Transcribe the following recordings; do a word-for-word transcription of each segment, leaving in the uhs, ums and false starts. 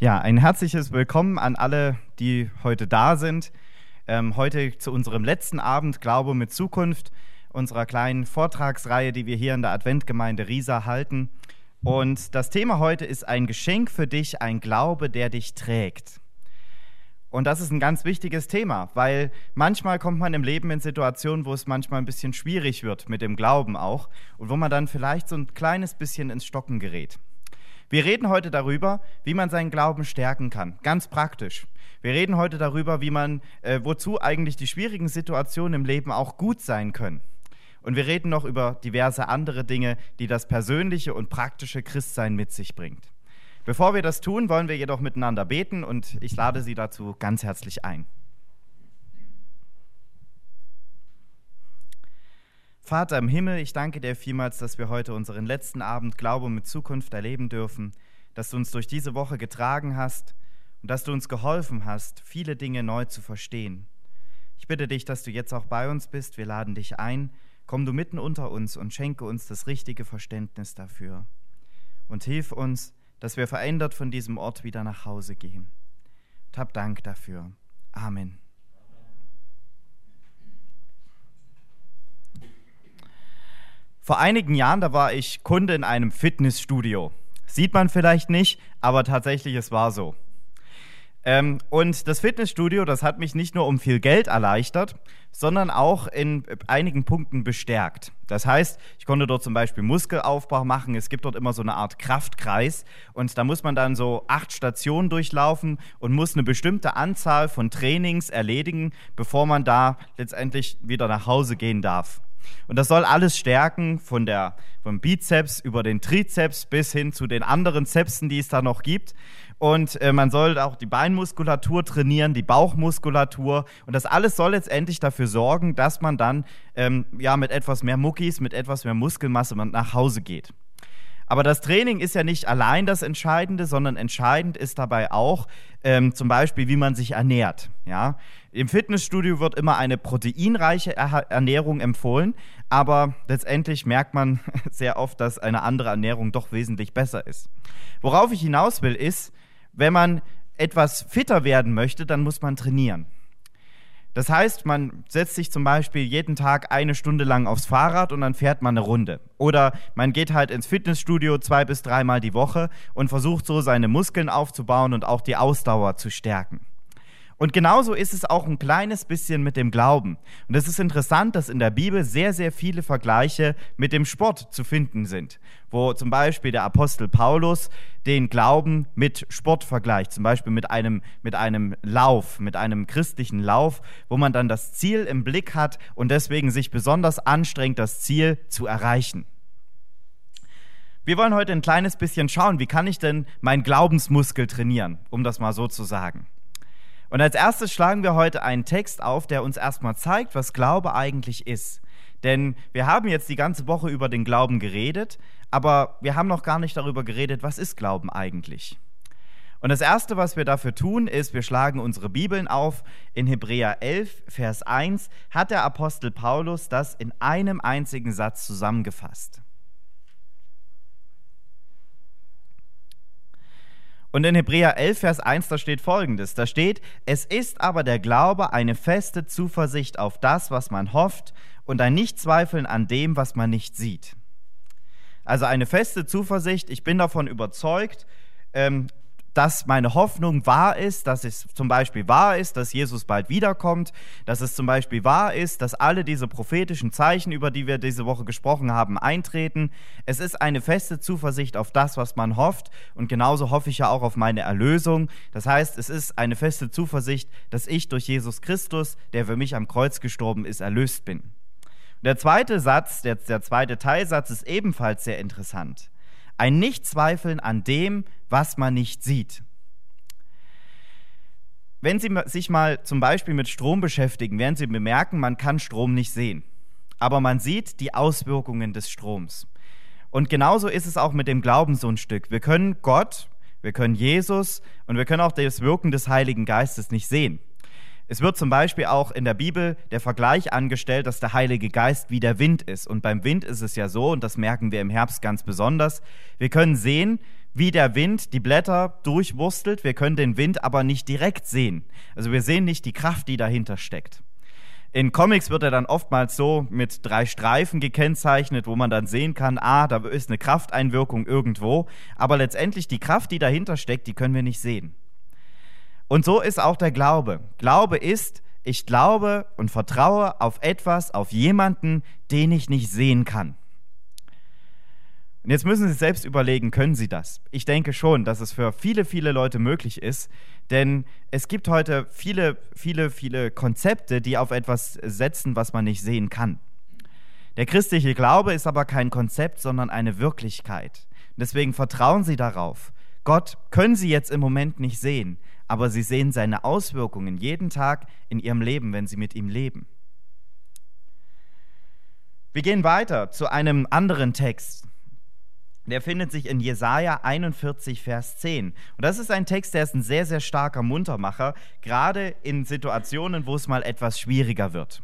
Ja, ein herzliches Willkommen an alle, die heute da sind. Ähm, heute zu unserem letzten Abend Glaube mit Zukunft, unserer kleinen Vortragsreihe, die wir hier in der Adventgemeinde Riesa halten. Und das Thema heute ist ein Geschenk für dich, ein Glaube, der dich trägt. Und das ist ein ganz wichtiges Thema, weil manchmal kommt man im Leben in Situationen, wo es manchmal ein bisschen schwierig wird mit dem Glauben auch und wo man dann vielleicht so ein kleines bisschen ins Stocken gerät. Wir reden heute darüber, wie man seinen Glauben stärken kann, ganz praktisch. Wir reden heute darüber, wie man, äh, wozu eigentlich die schwierigen Situationen im Leben auch gut sein können. Und wir reden noch über diverse andere Dinge, die das persönliche und praktische Christsein mit sich bringt. Bevor wir das tun, wollen wir jedoch miteinander beten und ich lade Sie dazu ganz herzlich ein. Vater im Himmel, ich danke dir vielmals, dass wir heute unseren letzten Abend Glaube mit Zukunft erleben dürfen, dass du uns durch diese Woche getragen hast und dass du uns geholfen hast, viele Dinge neu zu verstehen. Ich bitte dich, dass du jetzt auch bei uns bist, wir laden dich ein, komm du mitten unter uns und schenke uns das richtige Verständnis dafür. Und hilf uns, dass wir verändert von diesem Ort wieder nach Hause gehen. Und hab Dank dafür. Amen. Vor einigen Jahren, da war ich Kunde in einem Fitnessstudio. Sieht man vielleicht nicht, aber tatsächlich, es war so. Ähm, und das Fitnessstudio, das hat mich nicht nur um viel Geld erleichtert, sondern auch in einigen Punkten bestärkt. Das heißt, ich konnte dort zum Beispiel Muskelaufbau machen. Es gibt dort immer so eine Art Kraftkreis und da muss man dann so acht Stationen durchlaufen und muss eine bestimmte Anzahl von Trainings erledigen, bevor man da letztendlich wieder nach Hause gehen darf. Und das soll alles stärken, von der, vom Bizeps über den Trizeps bis hin zu den anderen Zepsen, die es da noch gibt. Und äh, man soll auch die Beinmuskulatur trainieren, die Bauchmuskulatur. Und das alles soll letztendlich dafür sorgen, dass man dann ähm, ja, mit etwas mehr Muckis, mit etwas mehr Muskelmasse nach Hause geht. Aber das Training ist ja nicht allein das Entscheidende, sondern entscheidend ist dabei auch ähm, zum Beispiel, wie man sich ernährt. Ja? Im Fitnessstudio wird immer eine proteinreiche Ernährung empfohlen, aber letztendlich merkt man sehr oft, dass eine andere Ernährung doch wesentlich besser ist. Worauf ich hinaus will, ist, wenn man etwas fitter werden möchte, dann muss man trainieren. Das heißt, man setzt sich zum Beispiel jeden Tag eine Stunde lang aufs Fahrrad und dann fährt man eine Runde. Oder man geht halt ins Fitnessstudio zwei bis dreimal die Woche und versucht so seine Muskeln aufzubauen und auch die Ausdauer zu stärken. Und genauso ist es auch ein kleines bisschen mit dem Glauben. Und es ist interessant, dass in der Bibel sehr, sehr viele Vergleiche mit dem Sport zu finden sind, wo zum Beispiel der Apostel Paulus den Glauben mit Sport vergleicht, zum Beispiel mit einem, mit einem Lauf, mit einem christlichen Lauf, wo man dann das Ziel im Blick hat und deswegen sich besonders anstrengt, das Ziel zu erreichen. Wir wollen heute ein kleines bisschen schauen, wie kann ich denn meinen Glaubensmuskel trainieren, um das mal so zu sagen. Und als erstes schlagen wir heute einen Text auf, der uns erstmal zeigt, was Glaube eigentlich ist. Denn wir haben jetzt die ganze Woche über den Glauben geredet, aber wir haben noch gar nicht darüber geredet, was ist Glauben eigentlich. Und das Erste, was wir dafür tun, ist, wir schlagen unsere Bibeln auf. In Hebräer elf, Vers eins hat der Apostel Paulus das in einem einzigen Satz zusammengefasst. Und in Hebräer elf, Vers eins, da steht Folgendes. Da steht, es ist aber der Glaube eine feste Zuversicht auf das, was man hofft und ein Nichtzweifeln an dem, was man nicht sieht. Also eine feste Zuversicht, ich bin davon überzeugt, ähm, dass meine Hoffnung wahr ist, dass es zum Beispiel wahr ist, dass Jesus bald wiederkommt, dass es zum Beispiel wahr ist, dass alle diese prophetischen Zeichen, über die wir diese Woche gesprochen haben, eintreten. Es ist eine feste Zuversicht auf das, was man hofft und genauso hoffe ich ja auch auf meine Erlösung. Das heißt, es ist eine feste Zuversicht, dass ich durch Jesus Christus, der für mich am Kreuz gestorben ist, erlöst bin. Und der zweite Satz, der, der zweite Teilsatz ist ebenfalls sehr interessant. Ein Nichtzweifeln an dem, was man nicht sieht. Wenn Sie sich mal zum Beispiel mit Strom beschäftigen, werden Sie bemerken, man kann Strom nicht sehen. Aber man sieht die Auswirkungen des Stroms. Und genauso ist es auch mit dem Glauben so ein Stück. Wir können Gott, wir können Jesus und wir können auch das Wirken des Heiligen Geistes nicht sehen. Es wird zum Beispiel auch in der Bibel der Vergleich angestellt, dass der Heilige Geist wie der Wind ist. Und beim Wind ist es ja so, und das merken wir im Herbst ganz besonders, wir können sehen, wie der Wind die Blätter durchwurstelt, wir können den Wind aber nicht direkt sehen. Also wir sehen nicht die Kraft, die dahinter steckt. In Comics wird er dann oftmals so mit drei Streifen gekennzeichnet, wo man dann sehen kann, ah, da ist eine Krafteinwirkung irgendwo, aber letztendlich die Kraft, die dahinter steckt, die können wir nicht sehen. Und so ist auch der Glaube. Glaube ist, ich glaube und vertraue auf etwas, auf jemanden, den ich nicht sehen kann. Und jetzt müssen Sie selbst überlegen, können Sie das? Ich denke schon, dass es für viele, viele Leute möglich ist, denn es gibt heute viele, viele, viele Konzepte, die auf etwas setzen, was man nicht sehen kann. Der christliche Glaube ist aber kein Konzept, sondern eine Wirklichkeit. Deswegen vertrauen Sie darauf. Gott können Sie jetzt im Moment nicht sehen, aber Sie sehen seine Auswirkungen jeden Tag in Ihrem Leben, wenn Sie mit ihm leben. Wir gehen weiter zu einem anderen Text. Der findet sich in Jesaja einundvierzig, Vers zehn. Und das ist ein Text, der ist ein sehr, sehr starker Muntermacher, gerade in Situationen, wo es mal etwas schwieriger wird.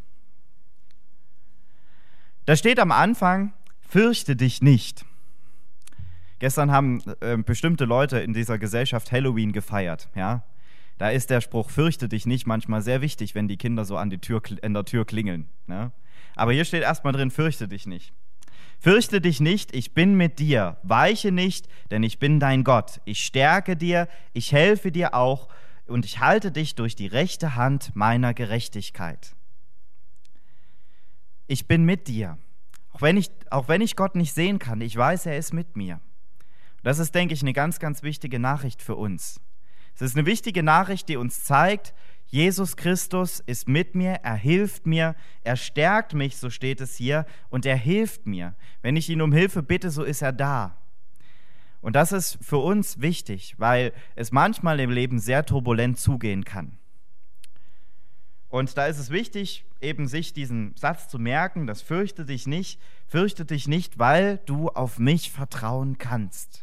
Da steht am Anfang, fürchte dich nicht. Gestern haben äh, bestimmte Leute in dieser Gesellschaft Halloween gefeiert, ja. Da ist der Spruch, fürchte dich nicht, manchmal sehr wichtig, wenn die Kinder so an, die Tür, an der Tür klingeln. Ne? Aber hier steht erstmal drin, fürchte dich nicht. Fürchte dich nicht, ich bin mit dir. Weiche nicht, denn ich bin dein Gott. Ich stärke dir, ich helfe dir auch und ich halte dich durch die rechte Hand meiner Gerechtigkeit. Ich bin mit dir. Auch wenn ich, auch wenn ich Gott nicht sehen kann, ich weiß, er ist mit mir. Das ist, denke ich, eine ganz, ganz wichtige Nachricht für uns. Es ist eine wichtige Nachricht, die uns zeigt, Jesus Christus ist mit mir, er hilft mir, er stärkt mich, so steht es hier, und er hilft mir. Wenn ich ihn um Hilfe bitte, so ist er da. Und das ist für uns wichtig, weil es manchmal im Leben sehr turbulent zugehen kann. Und da ist es wichtig, eben sich diesen Satz zu merken, das fürchte dich nicht, fürchte dich nicht, weil du auf mich vertrauen kannst.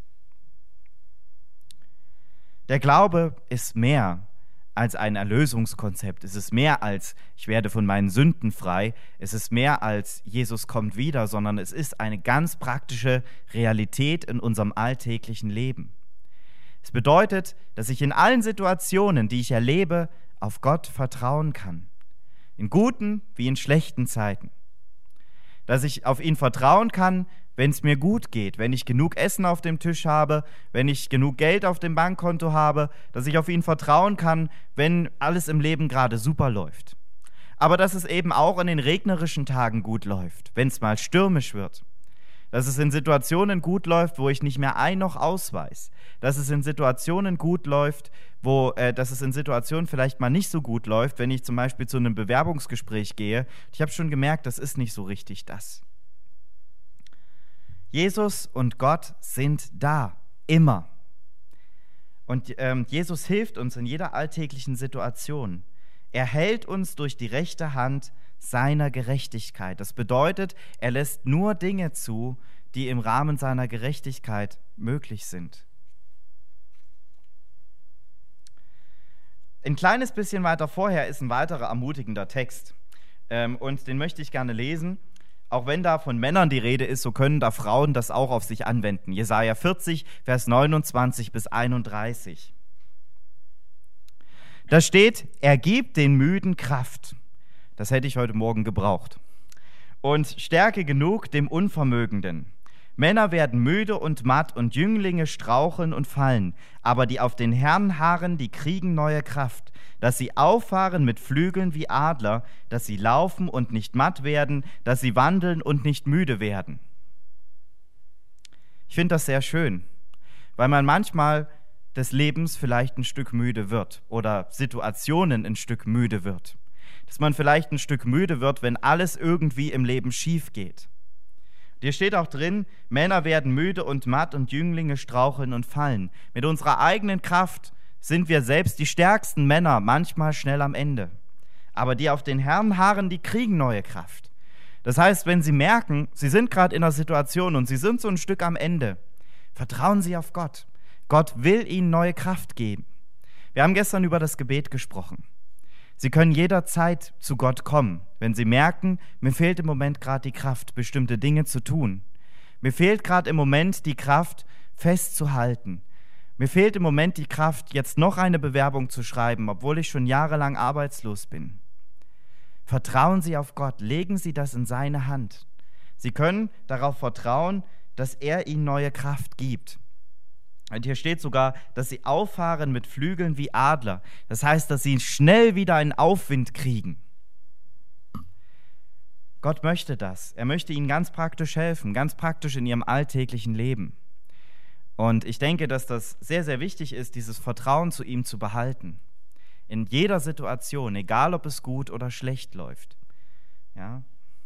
Der Glaube ist mehr als ein Erlösungskonzept. Es ist mehr als, ich werde von meinen Sünden frei. Es ist mehr als, Jesus kommt wieder, sondern es ist eine ganz praktische Realität in unserem alltäglichen Leben. Es bedeutet, dass ich in allen Situationen, die ich erlebe, auf Gott vertrauen kann. In guten wie in schlechten Zeiten. Dass ich auf ihn vertrauen kann, wenn es mir gut geht, wenn ich genug Essen auf dem Tisch habe, wenn ich genug Geld auf dem Bankkonto habe, dass ich auf ihn vertrauen kann, wenn alles im Leben gerade super läuft. Aber dass es eben auch in den regnerischen Tagen gut läuft, wenn es mal stürmisch wird. Dass es in Situationen gut läuft, wo ich nicht mehr ein noch aus weiß. Dass es in Situationen gut läuft, wo, äh, dass es in Situationen vielleicht mal nicht so gut läuft, wenn ich zum Beispiel zu einem Bewerbungsgespräch gehe. Ich habe schon gemerkt, das ist nicht so richtig das. Jesus und Gott sind da, immer. Und ähm, Jesus hilft uns in jeder alltäglichen Situation. Er hält uns durch die rechte Hand seiner Gerechtigkeit. Das bedeutet, er lässt nur Dinge zu, die im Rahmen seiner Gerechtigkeit möglich sind. Ein kleines bisschen weiter vorher ist ein weiterer ermutigender Text. Ähm, und den möchte ich gerne lesen. Auch wenn da von Männern die Rede ist, so können da Frauen das auch auf sich anwenden. Jesaja vierzig, Vers neunundzwanzig bis einunddreißig. Da steht, er gibt den Müden Kraft. Das hätte ich heute Morgen gebraucht. Und Stärke genug dem Unvermögenden. Männer werden müde und matt und Jünglinge straucheln und fallen, aber die auf den Herrn harren, die kriegen neue Kraft, dass sie auffahren mit Flügeln wie Adler, dass sie laufen und nicht matt werden, dass sie wandeln und nicht müde werden. Ich finde das sehr schön, weil man manchmal des Lebens vielleicht ein Stück müde wird oder Situationen ein Stück müde wird. Dass man vielleicht ein Stück müde wird, wenn alles irgendwie im Leben schief geht. Hier steht auch drin, Männer werden müde und matt und Jünglinge straucheln und fallen. Mit unserer eigenen Kraft sind wir selbst die stärksten Männer manchmal schnell am Ende. Aber die auf den Herrn harren, die kriegen neue Kraft. Das heißt, wenn sie merken, sie sind gerade in einer Situation und sie sind so ein Stück am Ende, vertrauen sie auf Gott. Gott will ihnen neue Kraft geben. Wir haben gestern über das Gebet gesprochen. Sie können jederzeit zu Gott kommen, wenn Sie merken, mir fehlt im Moment gerade die Kraft, bestimmte Dinge zu tun. Mir fehlt gerade im Moment die Kraft, festzuhalten. Mir fehlt im Moment die Kraft, jetzt noch eine Bewerbung zu schreiben, obwohl ich schon jahrelang arbeitslos bin. Vertrauen Sie auf Gott, legen Sie das in seine Hand. Sie können darauf vertrauen, dass er Ihnen neue Kraft gibt. Und hier steht sogar, dass Sie auffahren mit Flügeln wie Adler. Das heißt, dass Sie schnell wieder einen Aufwind kriegen. Gott möchte das. Er möchte Ihnen ganz praktisch helfen, ganz praktisch in Ihrem alltäglichen Leben. Und ich denke, dass das sehr, sehr wichtig ist, dieses Vertrauen zu ihm zu behalten. In jeder Situation, egal ob es gut oder schlecht läuft. Ja.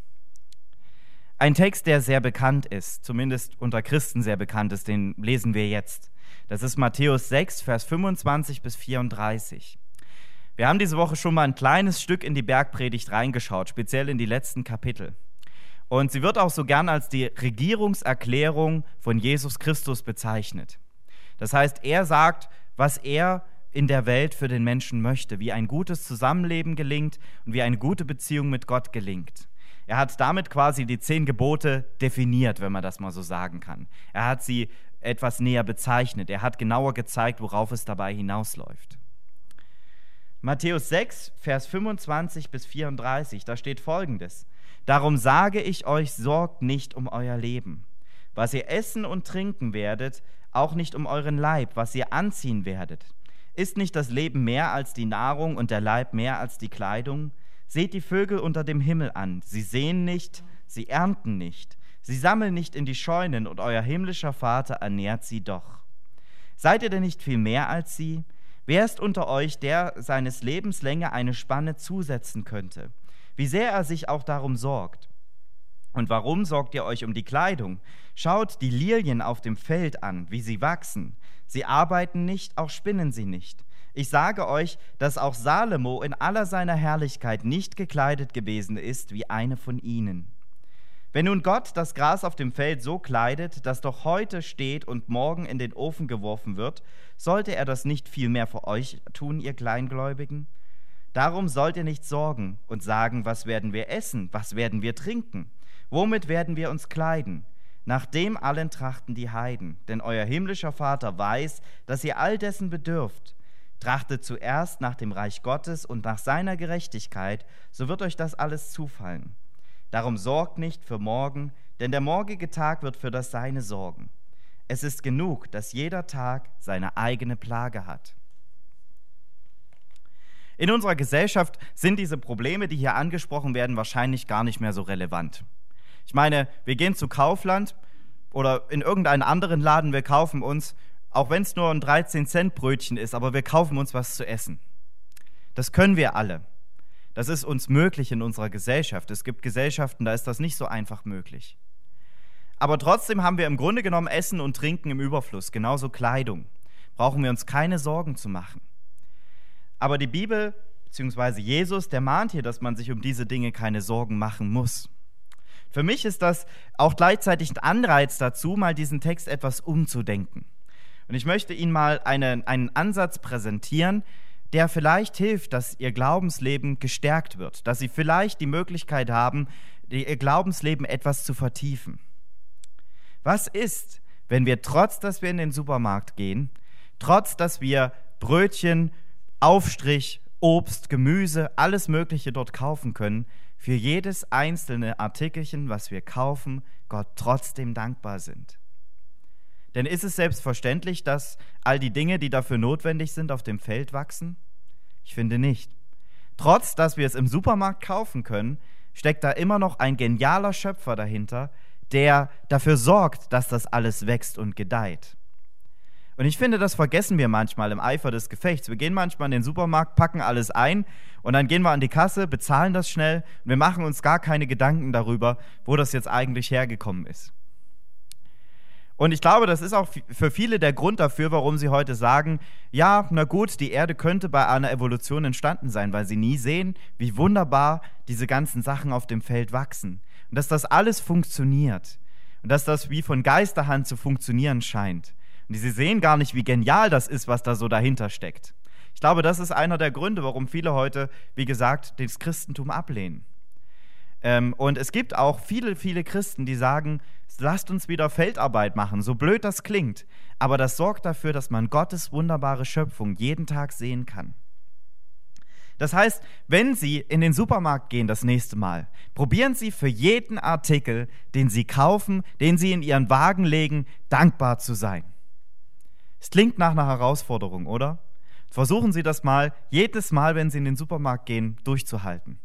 Ein Text, der sehr bekannt ist, zumindest unter Christen sehr bekannt ist, den lesen wir jetzt. Das ist Matthäus sechs, Vers fünfundzwanzig bis vierunddreißig. Wir haben diese Woche schon mal ein kleines Stück in die Bergpredigt reingeschaut, speziell in die letzten Kapitel. Und sie wird auch so gern als die Regierungserklärung von Jesus Christus bezeichnet. Das heißt, er sagt, was er in der Welt für den Menschen möchte, wie ein gutes Zusammenleben gelingt und wie eine gute Beziehung mit Gott gelingt. Er hat damit quasi die zehn Gebote definiert, wenn man das mal so sagen kann. Er hat sie etwas näher bezeichnet. Er hat genauer gezeigt, worauf es dabei hinausläuft. Matthäus sechs, Vers fünfundzwanzig bis vierunddreißig, da steht Folgendes: Darum sage ich euch, sorgt nicht um euer Leben, was ihr essen und trinken werdet, auch nicht um euren Leib, was ihr anziehen werdet. Ist nicht das Leben mehr als die Nahrung und der Leib mehr als die Kleidung? Seht die Vögel unter dem Himmel an. Sie säen nicht, sie ernten nicht. Sie sammeln nicht in die Scheunen und euer himmlischer Vater ernährt sie doch. Seid ihr denn nicht viel mehr als sie? Wer ist unter euch, der seines Lebens Länge eine Spanne zusetzen könnte? Wie sehr er sich auch darum sorgt. Und warum sorgt ihr euch um die Kleidung? Schaut die Lilien auf dem Feld an, wie sie wachsen. Sie arbeiten nicht, auch spinnen sie nicht. Ich sage euch, dass auch Salomo in aller seiner Herrlichkeit nicht gekleidet gewesen ist wie eine von ihnen. Wenn nun Gott das Gras auf dem Feld so kleidet, das doch heute steht und morgen in den Ofen geworfen wird, sollte er das nicht viel mehr für euch tun, ihr Kleingläubigen? Darum sollt ihr nicht sorgen und sagen, was werden wir essen, was werden wir trinken, womit werden wir uns kleiden? Nach dem allen trachten die Heiden, denn euer himmlischer Vater weiß, dass ihr all dessen bedürft. Trachtet zuerst nach dem Reich Gottes und nach seiner Gerechtigkeit, so wird euch das alles zufallen. Darum sorgt nicht für morgen, denn der morgige Tag wird für das Seine sorgen. Es ist genug, dass jeder Tag seine eigene Plage hat. In unserer Gesellschaft sind diese Probleme, die hier angesprochen werden, wahrscheinlich gar nicht mehr so relevant. Ich meine, wir gehen zu Kaufland oder in irgendeinen anderen Laden, wir kaufen uns, auch wenn es nur ein dreizehn Cent Brötchen ist, aber wir kaufen uns was zu essen. Das können wir alle. Das ist uns möglich in unserer Gesellschaft. Es gibt Gesellschaften, da ist das nicht so einfach möglich. Aber trotzdem haben wir im Grunde genommen Essen und Trinken im Überfluss, genauso Kleidung. Brauchen wir uns keine Sorgen zu machen. Aber die Bibel, beziehungsweise Jesus, der mahnt hier, dass man sich um diese Dinge keine Sorgen machen muss. Für mich ist das auch gleichzeitig ein Anreiz dazu, mal diesen Text etwas umzudenken. Und ich möchte Ihnen mal eine, einen Ansatz präsentieren, der vielleicht hilft, dass Ihr Glaubensleben gestärkt wird, dass Sie vielleicht die Möglichkeit haben, Ihr Glaubensleben etwas zu vertiefen. Was ist, wenn wir trotz, dass wir in den Supermarkt gehen, trotz, dass wir Brötchen, Aufstrich, Obst, Gemüse, alles Mögliche dort kaufen können, für jedes einzelne Artikelchen, was wir kaufen, Gott trotzdem dankbar sind? Denn ist es selbstverständlich, dass all die Dinge, die dafür notwendig sind, auf dem Feld wachsen? Ich finde nicht. Trotz, dass wir es im Supermarkt kaufen können, steckt da immer noch ein genialer Schöpfer dahinter, der dafür sorgt, dass das alles wächst und gedeiht. Und ich finde, das vergessen wir manchmal im Eifer des Gefechts. Wir gehen manchmal in den Supermarkt, packen alles ein und dann gehen wir an die Kasse, bezahlen das schnell und wir machen uns gar keine Gedanken darüber, wo das jetzt eigentlich hergekommen ist. Und ich glaube, das ist auch für viele der Grund dafür, warum sie heute sagen, ja, na gut, die Erde könnte bei einer Evolution entstanden sein, weil sie nie sehen, wie wunderbar diese ganzen Sachen auf dem Feld wachsen. Und dass das alles funktioniert. Und dass das wie von Geisterhand zu funktionieren scheint. Und sie sehen gar nicht, wie genial das ist, was da so dahinter steckt. Ich glaube, das ist einer der Gründe, warum viele heute, wie gesagt, das Christentum ablehnen. Ähm, und es gibt auch viele, viele Christen, die sagen, lasst uns wieder Feldarbeit machen, so blöd das klingt. Aber das sorgt dafür, dass man Gottes wunderbare Schöpfung jeden Tag sehen kann. Das heißt, wenn Sie in den Supermarkt gehen das nächste Mal, probieren Sie für jeden Artikel, den Sie kaufen, den Sie in Ihren Wagen legen, dankbar zu sein. Es klingt nach einer Herausforderung, oder? Versuchen Sie das mal, jedes Mal, wenn Sie in den Supermarkt gehen, durchzuhalten.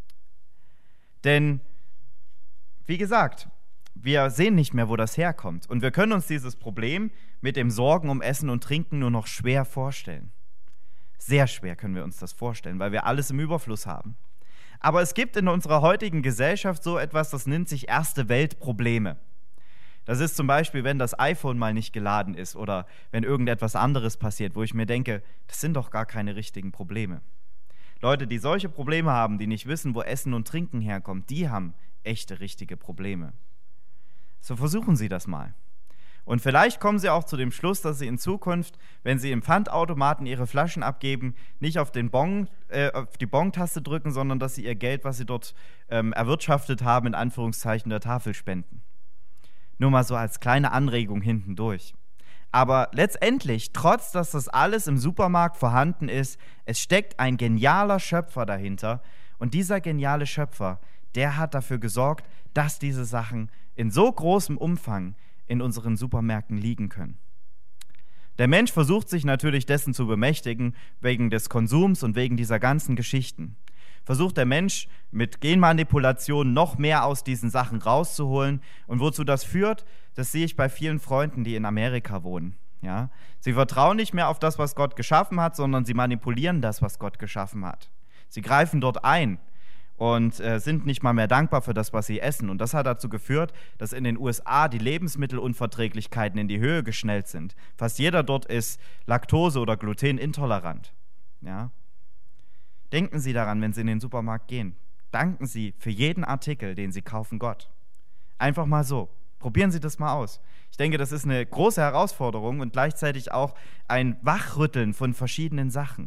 Denn, wie gesagt, wir sehen nicht mehr, wo das herkommt. Und wir können uns dieses Problem mit dem Sorgen um Essen und Trinken nur noch schwer vorstellen. Sehr schwer können wir uns das vorstellen, weil wir alles im Überfluss haben. Aber es gibt in unserer heutigen Gesellschaft so etwas, das nennt sich erste Weltprobleme. Das ist zum Beispiel, wenn das iPhone mal nicht geladen ist oder wenn irgendetwas anderes passiert, wo ich mir denke, das sind doch gar keine richtigen Probleme. Leute, die solche Probleme haben, die nicht wissen, wo Essen und Trinken herkommt, die haben echte, richtige Probleme. So versuchen Sie das mal. Und vielleicht kommen Sie auch zu dem Schluss, dass Sie in Zukunft, wenn Sie im Pfandautomaten Ihre Flaschen abgeben, nicht auf, den Bon, äh, auf die Bon-Taste drücken, sondern dass Sie Ihr Geld, was Sie dort ähm, erwirtschaftet haben, in Anführungszeichen der Tafel spenden. Nur mal so als kleine Anregung hinten durch. Aber letztendlich, trotz dass das alles im Supermarkt vorhanden ist, es steckt ein genialer Schöpfer dahinter. Und dieser geniale Schöpfer, der hat dafür gesorgt, dass diese Sachen in so großem Umfang in unseren Supermärkten liegen können. Der Mensch versucht sich natürlich dessen zu bemächtigen, wegen des Konsums und wegen dieser ganzen Geschichten. Versucht der Mensch mit Genmanipulation noch mehr aus diesen Sachen rauszuholen. Und wozu das führt, das sehe ich bei vielen Freunden, die in Amerika wohnen. Ja? Sie vertrauen nicht mehr auf das, was Gott geschaffen hat, sondern sie manipulieren das, was Gott geschaffen hat. Sie greifen dort ein und äh, sind nicht mal mehr dankbar für das, was sie essen. Und das hat dazu geführt, dass in den U S A die Lebensmittelunverträglichkeiten in die Höhe geschnellt sind. Fast jeder dort ist laktose- oder glutenintolerant. Ja? Denken Sie daran, wenn Sie in den Supermarkt gehen. Danken Sie für jeden Artikel, den Sie kaufen, Gott. Einfach mal so. Probieren Sie das mal aus. Ich denke, das ist eine große Herausforderung und gleichzeitig auch ein Wachrütteln von verschiedenen Sachen.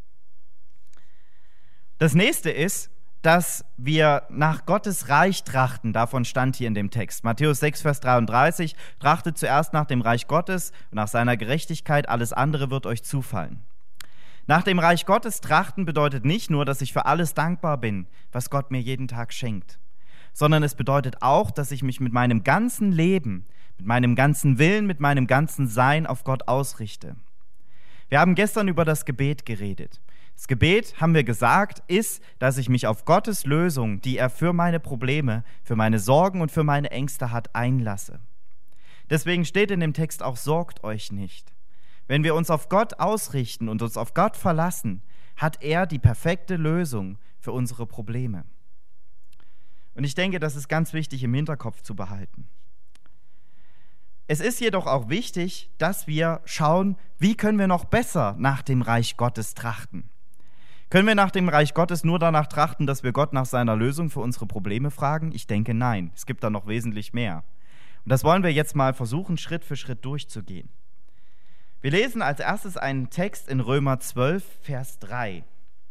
Das nächste ist, dass wir nach Gottes Reich trachten. Davon stand hier in dem Text. Matthäus sechs, Vers dreiunddreißig. Trachtet zuerst nach dem Reich Gottes und nach seiner Gerechtigkeit. Alles andere wird euch zufallen. Nach dem Reich Gottes trachten bedeutet nicht nur, dass ich für alles dankbar bin, was Gott mir jeden Tag schenkt, sondern es bedeutet auch, dass ich mich mit meinem ganzen Leben, mit meinem ganzen Willen, mit meinem ganzen Sein auf Gott ausrichte. Wir haben gestern über das Gebet geredet. Das Gebet, haben wir gesagt, ist, dass ich mich auf Gottes Lösung, die er für meine Probleme, für meine Sorgen und für meine Ängste hat, einlasse. Deswegen steht in dem Text auch, sorgt euch nicht. Wenn wir uns auf Gott ausrichten und uns auf Gott verlassen, hat er die perfekte Lösung für unsere Probleme. Und ich denke, das ist ganz wichtig im Hinterkopf zu behalten. Es ist jedoch auch wichtig, dass wir schauen, wie können wir noch besser nach dem Reich Gottes trachten. Können wir nach dem Reich Gottes nur danach trachten, dass wir Gott nach seiner Lösung für unsere Probleme fragen? Ich denke, nein. Es gibt da noch wesentlich mehr. Und das wollen wir jetzt mal versuchen, Schritt für Schritt durchzugehen. Wir lesen als erstes einen Text in Römer zwölf, Vers drei.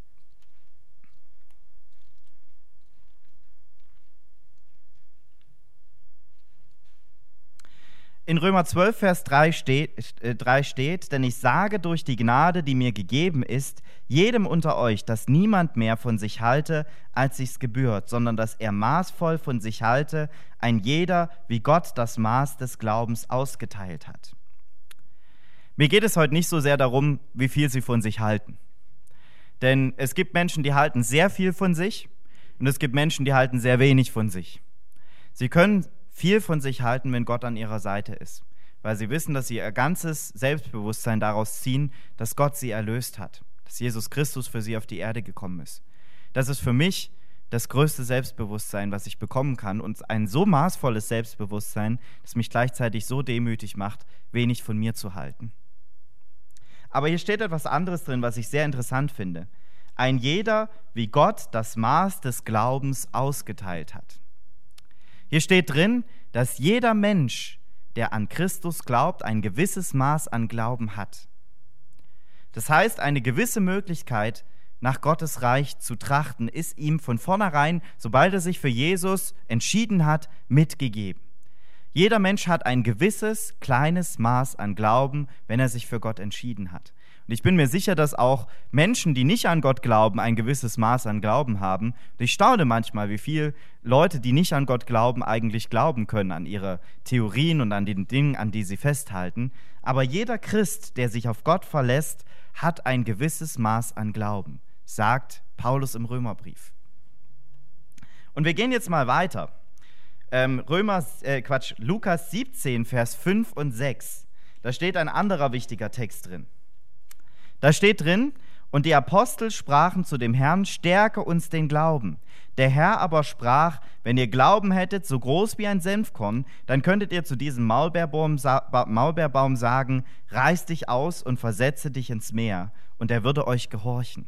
In Römer zwölf, Vers drei steht, äh, drei steht, denn ich sage durch die Gnade, die mir gegeben ist, jedem unter euch, dass niemand mehr von sich halte, als sich's gebührt, sondern dass er maßvoll von sich halte, ein jeder, wie Gott das Maß des Glaubens ausgeteilt hat. Mir geht es heute nicht so sehr darum, wie viel sie von sich halten. Denn es gibt Menschen, die halten sehr viel von sich und es gibt Menschen, die halten sehr wenig von sich. Sie können viel von sich halten, wenn Gott an ihrer Seite ist, weil sie wissen, dass sie ihr ganzes Selbstbewusstsein daraus ziehen, dass Gott sie erlöst hat, dass Jesus Christus für sie auf die Erde gekommen ist. Das ist für mich das größte Selbstbewusstsein, was ich bekommen kann und ein so maßvolles Selbstbewusstsein, das mich gleichzeitig so demütig macht, wenig von mir zu halten. Aber hier steht etwas anderes drin, was ich sehr interessant finde. Ein jeder, wie Gott das Maß des Glaubens ausgeteilt hat. Hier steht drin, dass jeder Mensch, der an Christus glaubt, ein gewisses Maß an Glauben hat. Das heißt, eine gewisse Möglichkeit, nach Gottes Reich zu trachten, ist ihm von vornherein, sobald er sich für Jesus entschieden hat, mitgegeben. Jeder Mensch hat ein gewisses, kleines Maß an Glauben, wenn er sich für Gott entschieden hat. Und ich bin mir sicher, dass auch Menschen, die nicht an Gott glauben, ein gewisses Maß an Glauben haben. Und ich staune manchmal, wie viele Leute, die nicht an Gott glauben, eigentlich glauben können an ihre Theorien und an den Dingen, an die sie festhalten. Aber jeder Christ, der sich auf Gott verlässt, hat ein gewisses Maß an Glauben, sagt Paulus im Römerbrief. Und wir gehen jetzt mal weiter. Ähm, Römer, äh, Quatsch, Lukas siebzehn, Vers fünf und sechs. Da steht ein anderer wichtiger Text drin. Da steht drin, und die Apostel sprachen zu dem Herrn, stärke uns den Glauben. Der Herr aber sprach, wenn ihr Glauben hättet, so groß wie ein Senfkorn, dann könntet ihr zu diesem Maulbeerbaum, Maulbeerbaum sagen, reiß dich aus und versetze dich ins Meer, und er würde euch gehorchen.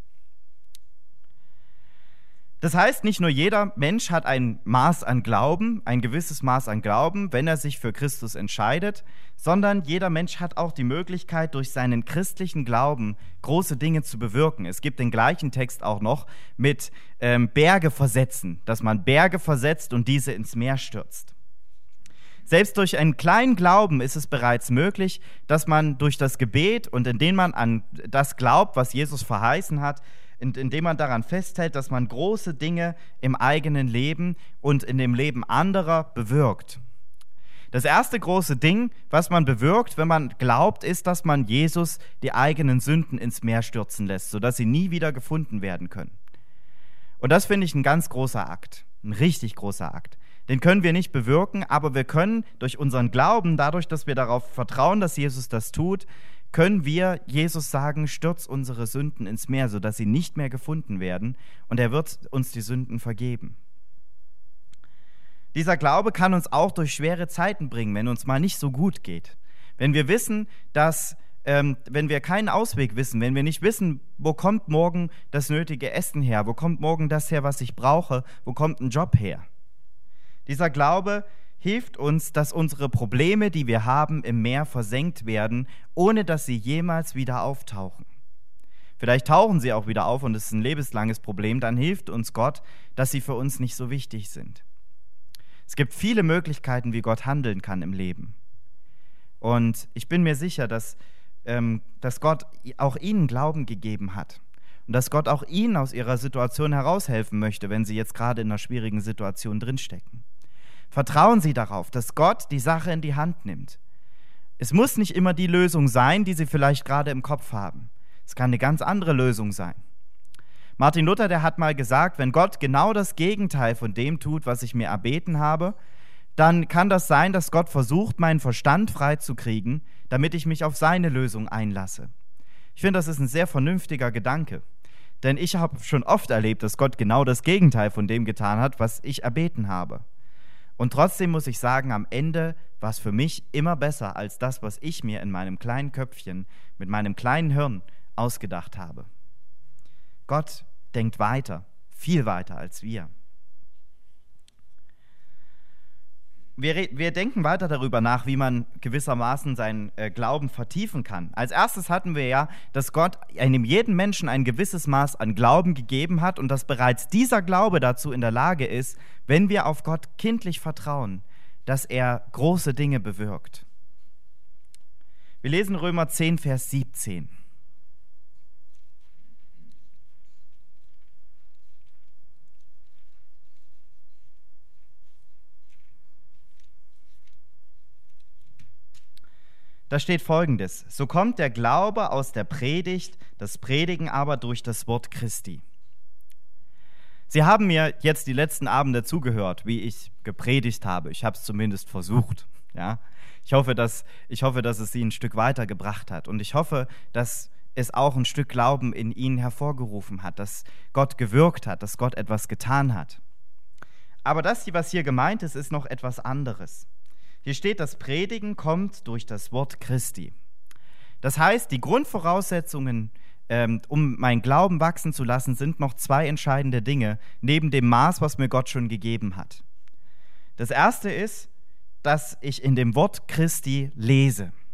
Das heißt, nicht nur jeder Mensch hat ein Maß an Glauben, ein gewisses Maß an Glauben, wenn er sich für Christus entscheidet, sondern jeder Mensch hat auch die Möglichkeit, durch seinen christlichen Glauben große Dinge zu bewirken. Es gibt den gleichen Text auch noch mit ähm, Berge versetzen, dass man Berge versetzt und diese ins Meer stürzt. Selbst durch einen kleinen Glauben ist es bereits möglich, dass man durch das Gebet und indem man an das glaubt, was Jesus verheißen hat, indem man daran festhält, dass man große Dinge im eigenen Leben und in dem Leben anderer bewirkt. Das erste große Ding, was man bewirkt, wenn man glaubt, ist, dass man Jesus die eigenen Sünden ins Meer stürzen lässt, sodass sie nie wieder gefunden werden können. Und das finde ich ein ganz großer Akt, ein richtig großer Akt. Den können wir nicht bewirken, aber wir können durch unseren Glauben, dadurch, dass wir darauf vertrauen, dass Jesus das tut, können wir Jesus sagen, stürz unsere Sünden ins Meer, sodass sie nicht mehr gefunden werden, und er wird uns die Sünden vergeben. Dieser Glaube kann uns auch durch schwere Zeiten bringen, wenn uns mal nicht so gut geht. Wenn wir wissen, dass, ähm, wenn wir keinen Ausweg wissen, wenn wir nicht wissen, wo kommt morgen das nötige Essen her, wo kommt morgen das her, was ich brauche, wo kommt ein Job her. Dieser Glaube hilft uns, dass unsere Probleme, die wir haben, im Meer versenkt werden, ohne dass sie jemals wieder auftauchen. Vielleicht tauchen sie auch wieder auf und es ist ein lebenslanges Problem, dann hilft uns Gott, dass sie für uns nicht so wichtig sind. Es gibt viele Möglichkeiten, wie Gott handeln kann im Leben. Und ich bin mir sicher, dass, ähm, dass Gott auch ihnen Glauben gegeben hat und dass Gott auch ihnen aus ihrer Situation heraushelfen möchte, wenn sie jetzt gerade in einer schwierigen Situation drinstecken. Vertrauen Sie darauf, dass Gott die Sache in die Hand nimmt. Es muss nicht immer die Lösung sein, die Sie vielleicht gerade im Kopf haben. Es kann eine ganz andere Lösung sein. Martin Luther, der hat mal gesagt, wenn Gott genau das Gegenteil von dem tut, was ich mir erbeten habe, dann kann das sein, dass Gott versucht, meinen Verstand freizukriegen, damit ich mich auf seine Lösung einlasse. Ich finde, das ist ein sehr vernünftiger Gedanke. Denn ich habe schon oft erlebt, dass Gott genau das Gegenteil von dem getan hat, was ich erbeten habe. Und trotzdem muss ich sagen, am Ende war es für mich immer besser als das, was ich mir in meinem kleinen Köpfchen, mit meinem kleinen Hirn ausgedacht habe. Gott denkt weiter, viel weiter als wir. Wir, wir denken weiter darüber nach, wie man gewissermaßen seinen äh, Glauben vertiefen kann. Als erstes hatten wir ja, dass Gott einem jeden Menschen ein gewisses Maß an Glauben gegeben hat und dass bereits dieser Glaube dazu in der Lage ist, wenn wir auf Gott kindlich vertrauen, dass er große Dinge bewirkt. Wir lesen Römer zehn, Vers siebzehn. Da steht Folgendes: So kommt der Glaube aus der Predigt, das Predigen aber durch das Wort Christi. Sie haben mir jetzt die letzten Abende zugehört, wie ich gepredigt habe. Ich habe es zumindest versucht. Ja? Ich hoffe, dass, ich hoffe, dass es Sie ein Stück weitergebracht hat. Und ich hoffe, dass es auch ein Stück Glauben in Ihnen hervorgerufen hat, dass Gott gewirkt hat, dass Gott etwas getan hat. Aber das, was hier gemeint ist, ist noch etwas anderes. Hier steht, das Predigen kommt durch das Wort Christi. Das heißt, die Grundvoraussetzungen, ähm, um meinen Glauben wachsen zu lassen, sind noch zwei entscheidende Dinge, neben dem Maß, was mir Gott schon gegeben hat. Das erste ist, dass ich in dem Wort Christi lese.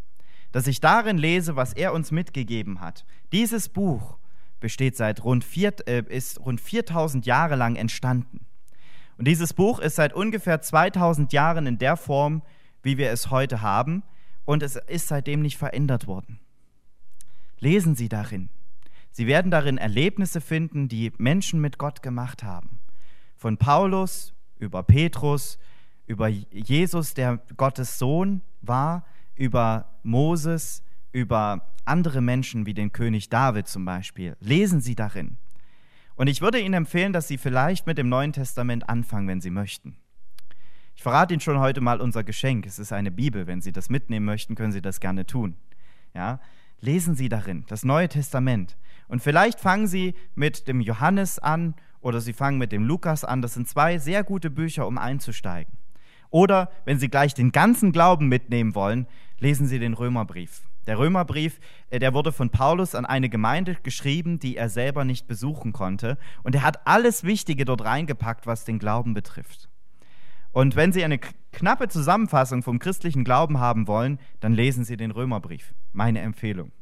dass ich darin lese, was er uns mitgegeben hat. Dieses Buch besteht seit rund vier, äh, ist rund viertausend Jahre lang entstanden. Und dieses Buch ist seit ungefähr zweitausend Jahren in der Form, wie wir es heute haben, und es ist seitdem nicht verändert worden. Lesen Sie darin. Sie werden darin Erlebnisse finden, die Menschen mit Gott gemacht haben. Von Paulus über Petrus, über Jesus, der Gottes Sohn war, über Moses, über andere Menschen wie den König David zum Beispiel. Lesen Sie darin. Und ich würde Ihnen empfehlen, dass Sie vielleicht mit dem Neuen Testament anfangen, wenn Sie möchten. Ich verrate Ihnen schon heute mal unser Geschenk. Es ist eine Bibel. Wenn Sie das mitnehmen möchten, können Sie das gerne tun. Ja? Lesen Sie darin das Neue Testament. Und vielleicht fangen Sie mit dem Johannes an oder Sie fangen mit dem Lukas an. Das sind zwei sehr gute Bücher, um einzusteigen. Oder wenn Sie gleich den ganzen Glauben mitnehmen wollen, lesen Sie den Römerbrief. Der Römerbrief, der wurde von Paulus an eine Gemeinde geschrieben, die er selber nicht besuchen konnte. Und er hat alles Wichtige dort reingepackt, was den Glauben betrifft. Und wenn Sie eine knappe Zusammenfassung vom christlichen Glauben haben wollen, dann lesen Sie den Römerbrief. Meine Empfehlung.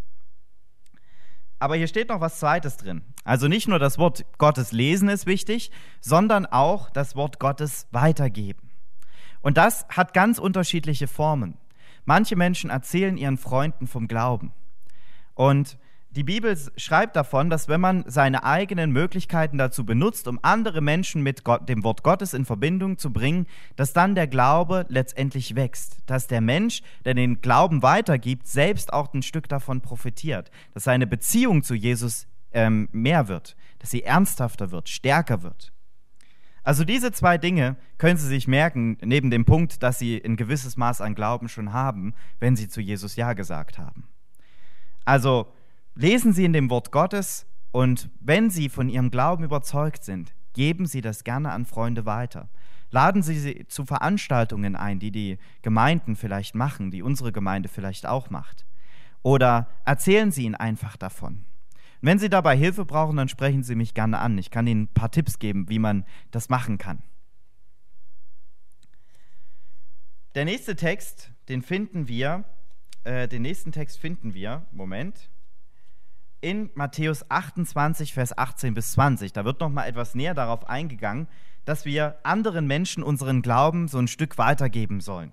Aber hier steht noch was Zweites drin. Also nicht nur das Wort Gottes lesen ist wichtig, sondern auch das Wort Gottes weitergeben. Und das hat ganz unterschiedliche Formen. Manche Menschen erzählen ihren Freunden vom Glauben. Und die Bibel schreibt davon, dass wenn man seine eigenen Möglichkeiten dazu benutzt, um andere Menschen mit Gott, dem Wort Gottes in Verbindung zu bringen, dass dann der Glaube letztendlich wächst. Dass der Mensch, der den Glauben weitergibt, selbst auch ein Stück davon profitiert. Dass seine Beziehung zu Jesus ähm, mehr wird. Dass sie ernsthafter wird, stärker wird. Also diese zwei Dinge können Sie sich merken, neben dem Punkt, dass Sie ein gewisses Maß an Glauben schon haben, wenn Sie zu Jesus Ja gesagt haben. Also lesen Sie in dem Wort Gottes und wenn Sie von Ihrem Glauben überzeugt sind, geben Sie das gerne an Freunde weiter. Laden Sie sie zu Veranstaltungen ein, die die Gemeinden vielleicht machen, die unsere Gemeinde vielleicht auch macht. Oder erzählen Sie ihnen einfach davon. Und wenn Sie dabei Hilfe brauchen, dann sprechen Sie mich gerne an. Ich kann Ihnen ein paar Tipps geben, wie man das machen kann. Der nächste Text, den finden wir, äh, den nächsten Text finden wir, Moment, in Matthäus achtundzwanzig, Vers achtzehn bis zwanzig. Da wird nochmal etwas näher darauf eingegangen, dass wir anderen Menschen unseren Glauben so ein Stück weitergeben sollen.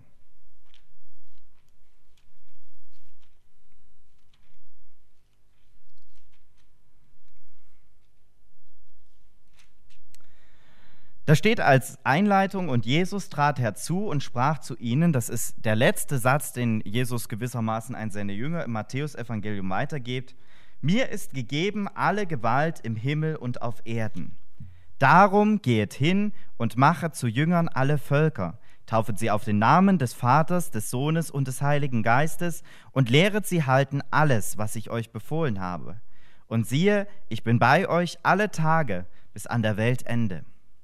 Da steht als Einleitung, und Jesus trat herzu und sprach zu ihnen, das ist der letzte Satz, den Jesus gewissermaßen an seine Jünger im Matthäus-Evangelium weitergibt: Mir ist gegeben alle Gewalt im Himmel und auf Erden. Darum geht hin und machet zu Jüngern alle Völker, taufet sie auf den Namen des Vaters, des Sohnes und des Heiligen Geistes und lehret sie halten alles, was ich euch befohlen habe. Und siehe, ich bin bei euch alle Tage bis an der Weltende.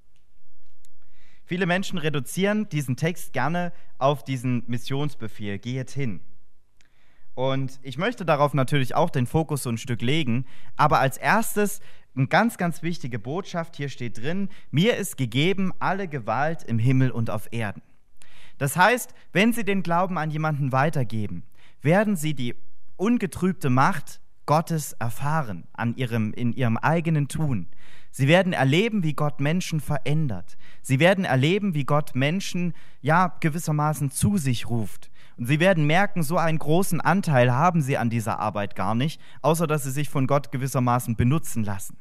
Viele Menschen reduzieren diesen Text gerne auf diesen Missionsbefehl, geht hin. Und ich möchte darauf natürlich auch den Fokus so ein Stück legen, aber als erstes eine ganz, ganz wichtige Botschaft, hier steht drin: Mir ist gegeben alle Gewalt im Himmel und auf Erden. Das heißt, wenn Sie den Glauben an jemanden weitergeben, werden Sie die ungetrübte Macht Gottes erfahren an ihrem, in ihrem eigenen Tun. Sie werden erleben, wie Gott Menschen verändert. Sie werden erleben, wie Gott Menschen ja gewissermaßen zu sich ruft. Und sie werden merken, so einen großen Anteil haben sie an dieser Arbeit gar nicht, außer dass sie sich von Gott gewissermaßen benutzen lassen.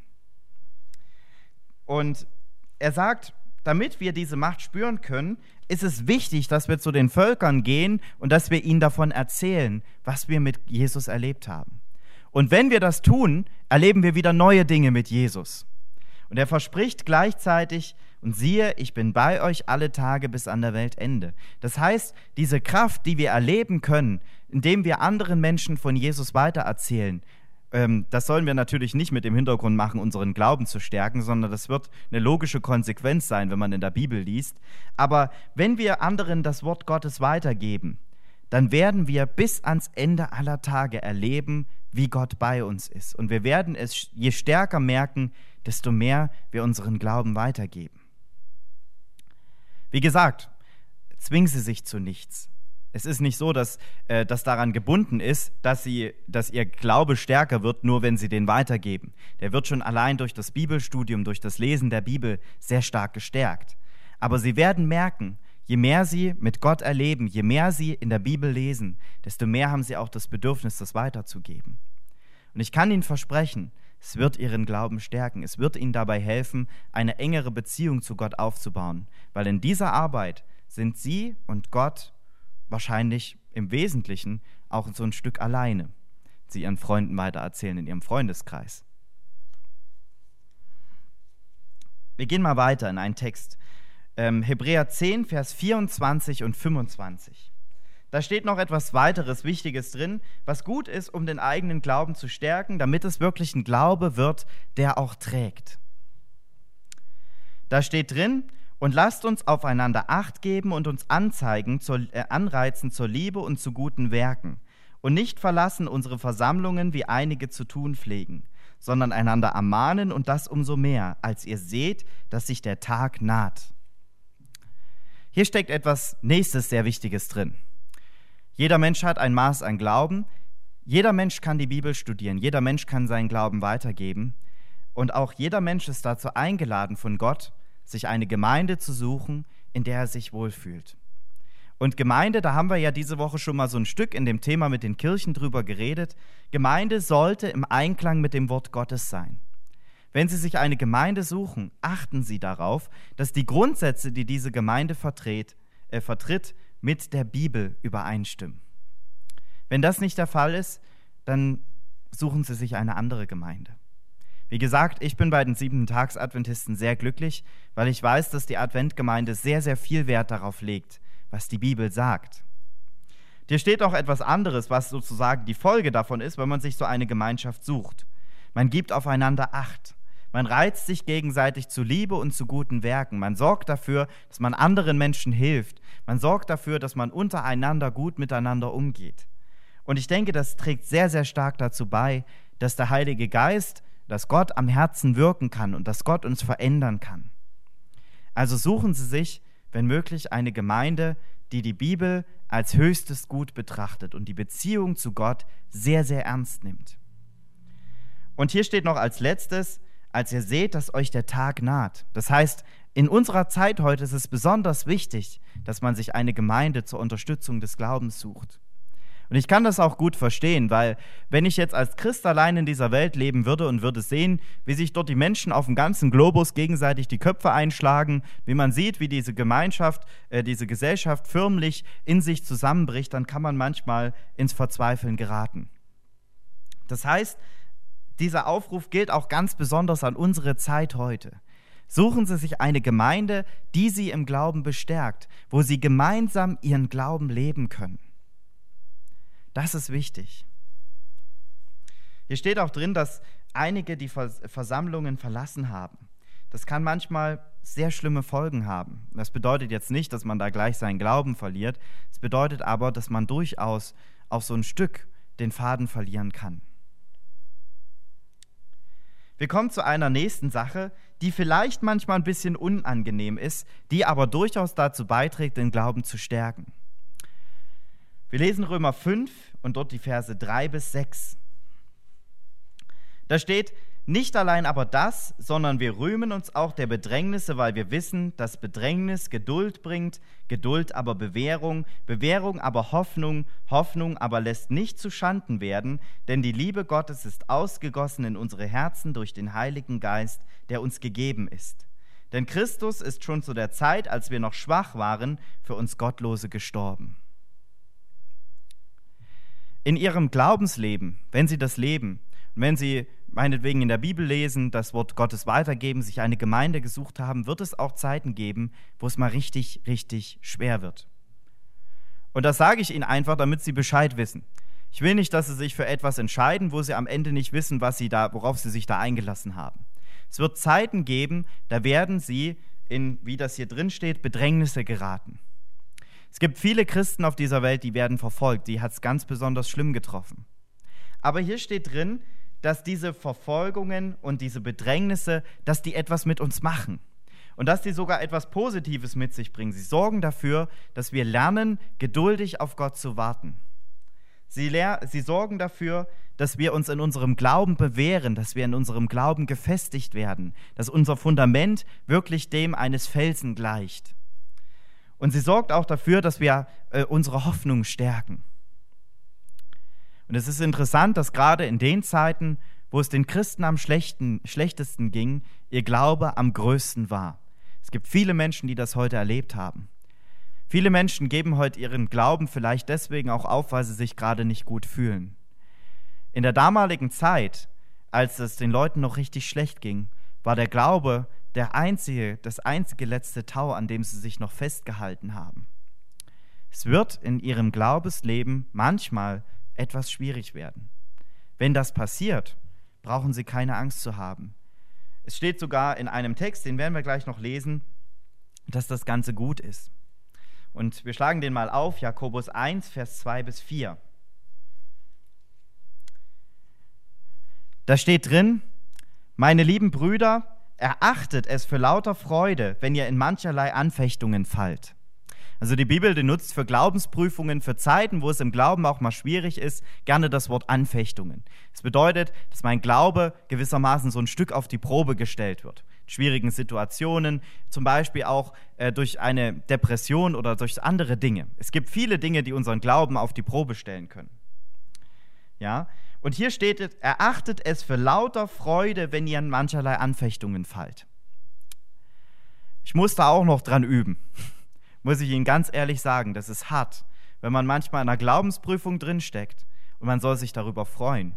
Und er sagt, damit wir diese Macht spüren können, ist es wichtig, dass wir zu den Völkern gehen und dass wir ihnen davon erzählen, was wir mit Jesus erlebt haben. Und wenn wir das tun, erleben wir wieder neue Dinge mit Jesus. Und er verspricht gleichzeitig: Und siehe, ich bin bei euch alle Tage bis an der Weltende. Das heißt, diese Kraft, die wir erleben können, indem wir anderen Menschen von Jesus weitererzählen, ähm, das sollen wir natürlich nicht mit dem Hintergrund machen, unseren Glauben zu stärken, sondern das wird eine logische Konsequenz sein, wenn man in der Bibel liest. Aber wenn wir anderen das Wort Gottes weitergeben, dann werden wir bis ans Ende aller Tage erleben, wie Gott bei uns ist. Und wir werden es je stärker merken, desto mehr wir unseren Glauben weitergeben. Wie gesagt, zwingen Sie sich zu nichts. Es ist nicht so, dass äh, das daran gebunden ist, dass, sie, dass ihr Glaube stärker wird, nur wenn sie den weitergeben. Der wird schon allein durch das Bibelstudium, durch das Lesen der Bibel sehr stark gestärkt. Aber sie werden merken, je mehr sie mit Gott erleben, je mehr sie in der Bibel lesen, desto mehr haben sie auch das Bedürfnis, das weiterzugeben. Und ich kann Ihnen versprechen, es wird Ihren Glauben stärken. Es wird Ihnen dabei helfen, eine engere Beziehung zu Gott aufzubauen. Weil in dieser Arbeit sind Sie und Gott wahrscheinlich im Wesentlichen auch so ein Stück alleine. Sie Ihren Freunden weitererzählen in Ihrem Freundeskreis. Wir gehen mal weiter in einen Text. Ähm, Hebräer zehn, Vers vierundzwanzig und fünfundzwanzig. Da steht noch etwas weiteres Wichtiges drin, was gut ist, um den eigenen Glauben zu stärken, damit es wirklich ein Glaube wird, der auch trägt. Da steht drin: Und lasst uns aufeinander Acht geben und uns anzeigen, zur, äh, anreizen zur Liebe und zu guten Werken. Und nicht verlassen unsere Versammlungen, wie einige zu tun pflegen, sondern einander ermahnen, und das umso mehr, als ihr seht, dass sich der Tag naht. Hier steckt etwas Nächstes sehr Wichtiges drin. Jeder Mensch hat ein Maß an Glauben. Jeder Mensch kann die Bibel studieren. Jeder Mensch kann seinen Glauben weitergeben. Und auch jeder Mensch ist dazu eingeladen von Gott, sich eine Gemeinde zu suchen, in der er sich wohlfühlt. Und Gemeinde, da haben wir ja diese Woche schon mal so ein Stück in dem Thema mit den Kirchen drüber geredet. Gemeinde sollte im Einklang mit dem Wort Gottes sein. Wenn Sie sich eine Gemeinde suchen, achten Sie darauf, dass die Grundsätze, die diese Gemeinde vertritt, äh, vertritt, mit der Bibel übereinstimmen. Wenn das nicht der Fall ist, dann suchen Sie sich eine andere Gemeinde. Wie gesagt, ich bin bei den Siebenten-Tags-Adventisten sehr glücklich, weil ich weiß, dass die Adventgemeinde sehr, sehr viel Wert darauf legt, was die Bibel sagt. Hier steht auch etwas anderes, was sozusagen die Folge davon ist, wenn man sich so eine Gemeinschaft sucht. Man gibt aufeinander Acht. Man reizt sich gegenseitig zu Liebe und zu guten Werken. Man sorgt dafür, dass man anderen Menschen hilft. Man sorgt dafür, dass man untereinander gut miteinander umgeht. Und ich denke, das trägt sehr, sehr stark dazu bei, dass der Heilige Geist, dass Gott am Herzen wirken kann und dass Gott uns verändern kann. Also suchen Sie sich, wenn möglich, eine Gemeinde, die die Bibel als höchstes Gut betrachtet und die Beziehung zu Gott sehr, sehr ernst nimmt. Und hier steht noch als letztes: Als ihr seht, dass euch der Tag naht. Das heißt, in unserer Zeit heute ist es besonders wichtig, dass man sich eine Gemeinde zur Unterstützung des Glaubens sucht. Und ich kann das auch gut verstehen, weil wenn ich jetzt als Christ allein in dieser Welt leben würde und würde sehen, wie sich dort die Menschen auf dem ganzen Globus gegenseitig die Köpfe einschlagen, wie man sieht, wie diese Gemeinschaft, äh, diese Gesellschaft förmlich in sich zusammenbricht, dann kann man manchmal ins Verzweifeln geraten. Das heißt, dieser Aufruf gilt auch ganz besonders an unsere Zeit heute. Suchen Sie sich eine Gemeinde, die Sie im Glauben bestärkt, wo Sie gemeinsam Ihren Glauben leben können. Das ist wichtig. Hier steht auch drin, dass einige die Versammlungen verlassen haben. Das kann manchmal sehr schlimme Folgen haben. Das bedeutet jetzt nicht, dass man da gleich seinen Glauben verliert. Es bedeutet aber, dass man durchaus auch so ein Stück den Faden verlieren kann. Wir kommen zu einer nächsten Sache, die vielleicht manchmal ein bisschen unangenehm ist, die aber durchaus dazu beiträgt, den Glauben zu stärken. Wir lesen Römer fünf und dort die Verse drei bis sechs. Da steht: Nicht allein aber das, sondern wir rühmen uns auch der Bedrängnisse, weil wir wissen, dass Bedrängnis Geduld bringt, Geduld aber Bewährung, Bewährung aber Hoffnung, Hoffnung aber lässt nicht zu Schanden werden, denn die Liebe Gottes ist ausgegossen in unsere Herzen durch den Heiligen Geist, der uns gegeben ist. Denn Christus ist schon zu der Zeit, als wir noch schwach waren, für uns Gottlose gestorben. In Ihrem Glaubensleben, wenn Sie das leben, und wenn Sie meinetwegen in der Bibel lesen, das Wort Gottes weitergeben, sich eine Gemeinde gesucht haben, wird es auch Zeiten geben, wo es mal richtig, richtig schwer wird. Und das sage ich Ihnen einfach, damit Sie Bescheid wissen. Ich will nicht, dass Sie sich für etwas entscheiden, wo Sie am Ende nicht wissen, was Sie da, worauf Sie sich da eingelassen haben. Es wird Zeiten geben, da werden Sie in, wie das hier drin steht, Bedrängnisse geraten. Es gibt viele Christen auf dieser Welt, die werden verfolgt. Die hat es ganz besonders schlimm getroffen. Aber hier steht drin, dass diese Verfolgungen und diese Bedrängnisse, dass die etwas mit uns machen. und dass die sogar etwas Positives mit sich bringen. Sie sorgen dafür, dass wir lernen, geduldig auf Gott zu warten. Sie, lehr- sie sorgen dafür, dass wir uns in unserem Glauben bewähren, dass wir in unserem Glauben gefestigt werden, dass unser Fundament wirklich dem eines Felsen gleicht. Und sie sorgt auch dafür, dass wir äh, unsere Hoffnung stärken. Und es ist interessant, dass gerade in den Zeiten, wo es den Christen am schlechten, schlechtesten ging, ihr Glaube am größten war. Es gibt viele Menschen, die das heute erlebt haben. Viele Menschen geben heute ihren Glauben vielleicht deswegen auch auf, weil sie sich gerade nicht gut fühlen. In der damaligen Zeit, als es den Leuten noch richtig schlecht ging, war der Glaube der einzige, das einzige letzte Tau, an dem sie sich noch festgehalten haben. Es wird in ihrem Glaubensleben manchmal etwas schwierig werden. Wenn das passiert, brauchen sie keine Angst zu haben. Es steht sogar in einem Text, den werden wir gleich noch lesen, dass das Ganze gut ist. Und wir schlagen den mal auf, Jakobus eins, Vers zwei bis vier. Da steht drin: Meine lieben Brüder, erachtet es für lauter Freude, wenn ihr in mancherlei Anfechtungen fallt. Also die Bibel, die nutzt für Glaubensprüfungen, für Zeiten, wo es im Glauben auch mal schwierig ist, gerne das Wort Anfechtungen. Das bedeutet, dass mein Glaube gewissermaßen so ein Stück auf die Probe gestellt wird. In schwierigen Situationen, zum Beispiel auch äh, durch eine Depression oder durch andere Dinge. Es gibt viele Dinge, die unseren Glauben auf die Probe stellen können. Ja? Und hier steht, erachtet es für lauter Freude, wenn ihr in mancherlei Anfechtungen fallt. Ich muss da auch noch dran üben. Muss ich Ihnen ganz ehrlich sagen, das ist hart, wenn man manchmal in einer Glaubensprüfung drinsteckt und man soll sich darüber freuen.